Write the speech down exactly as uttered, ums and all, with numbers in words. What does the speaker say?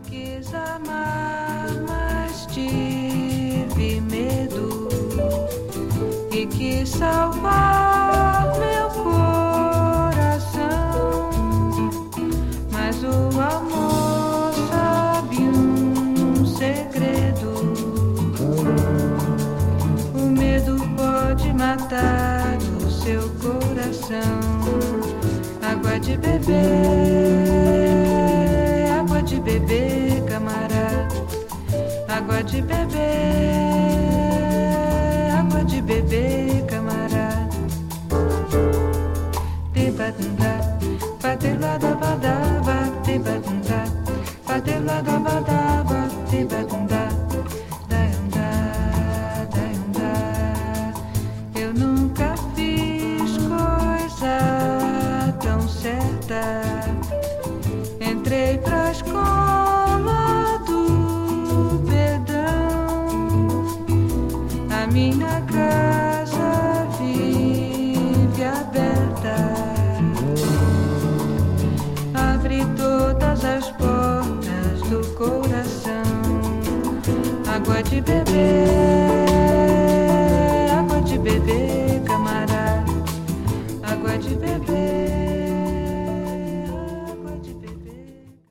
Quis amar, mas tive medo e quis salvar meu coração, mas o amor sabe um segredo. O medo pode matar o seu coração. Água de beber, água de beber, camarada. Água de beber, água de beber, camarada. Te batunda, bate lá da badaba, te batunda, bate lá da badaba, te batunda. Eu nunca fiz coisa tão certa. Entrei pra escola do perdão. A minha casa vive aberta. Abre todas as portas do coração. Água de beber.